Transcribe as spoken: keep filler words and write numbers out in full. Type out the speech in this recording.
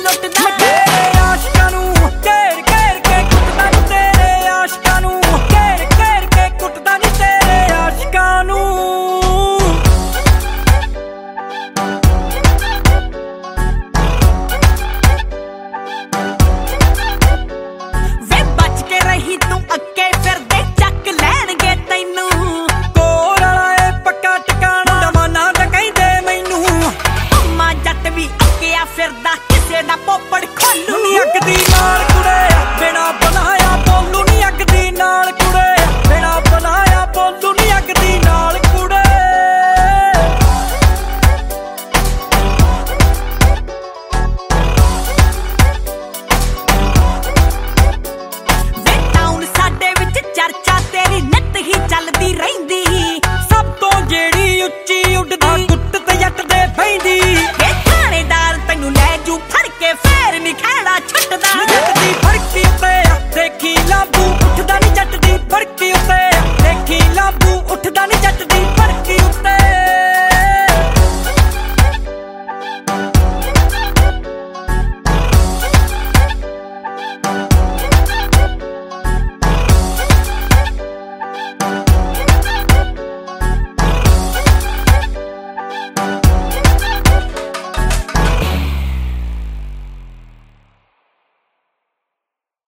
लुटदा तेरे आशिकां नूं घेर घेर के कुटदा नी तेरे आशिकां नूं घेर घेर के कुटदा नी तेरे आशिकां नूं वे बच के रही तू अक्के फिरदे चक लैणगे तैनू कोल वाला ए पक्का टिकाणा दवाना दा कहंदे मैनू अम्मा जट भी अक्किया फिरदा किसे दा पोपड़ खोलू नी अग दी नाल कुड़े बिना बनाया बोलू नी अग दी नाल कुड़े बिना बनाया बोलू नी अग दी नाल कुड़े वे टाउन साडे विच चर्चा तेरी नित ही चलदी रहिंदी सब तो जेड़ी उच्ची उड़दी गुੱਟ ते जट दे पैंदी ए थानेदार तैनू लै जू फड़ के फेर नी खैड़ा छुटदा